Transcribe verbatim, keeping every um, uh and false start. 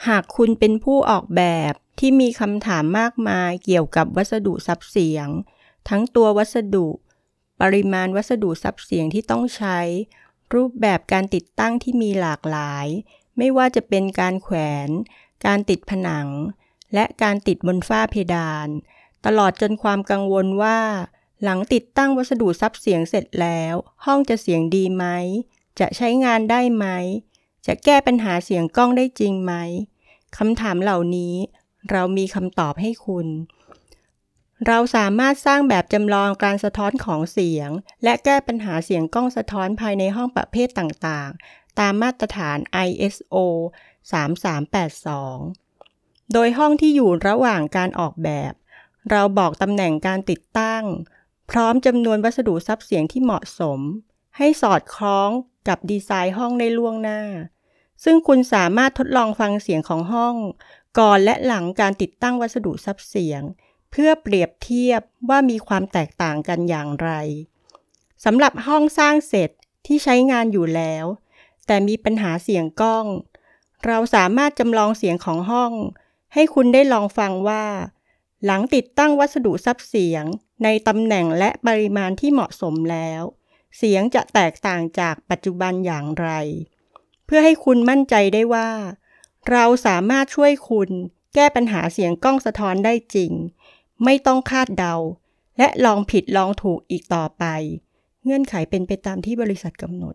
หากคุณเป็นผู้ออกแบบที่มีคำถามมากมายเกี่ยวกับวัสดุซับเสียงทั้งตัววัสดุปริมาณวัสดุซับเสียงที่ต้องใช้รูปแบบการติดตั้งที่มีหลากหลายไม่ว่าจะเป็นการแขวนการติดผนังและการติดบนฝ้าเพดานตลอดจนความกังวลว่าหลังติดตั้งวัสดุซับเสียงเสร็จแล้วห้องจะเสียงดีไหมจะใช้งานได้ไหมจะแก้ปัญหาเสียงกล้องได้จริงไหมคำถามเหล่านี้เรามีคำตอบให้คุณเราสามารถสร้างแบบจำลองการสะท้อนของเสียงและแก้ปัญหาเสียงกล้องสะท้อนภายในห้องประเภทต่างๆตามมาตรฐาน ไอ เอส โอ สามสามแปดสอง โดยห้องที่อยู่ระหว่างการออกแบบเราบอกตำแหน่งการติดตั้งพร้อมจำนวนวัสดุซับเสียงที่เหมาะสมให้สอดคล้องกับดีไซน์ห้องได้ล่วงหน้าซึ่งคุณสามารถทดลองฟังเสียงของห้องก่อนและหลังการติดตั้งวัสดุซับเสียงเพื่อเปรียบเทียบว่ามีความแตกต่างกันอย่างไรสำหรับห้องสร้างเสร็จที่ใช้งานอยู่แล้วแต่มีปัญหาเสียงกล้องเราสามารถจำลองเสียงของห้องให้คุณได้ลองฟังว่าหลังติดตั้งวัสดุซับเสียงในตำแหน่งและปริมาณที่เหมาะสมแล้วเสียงจะแตกต่างจากปัจจุบันอย่างไรเพื่อให้คุณมั่นใจได้ว่าเราสามารถช่วยคุณแก้ปัญหาเสียงกล้องสะท้อนได้จริงไม่ต้องคาดเดาและลองผิดลองถูกอีกต่อไปเงื่อนไขเป็นไปตามที่บริษัทกำหนด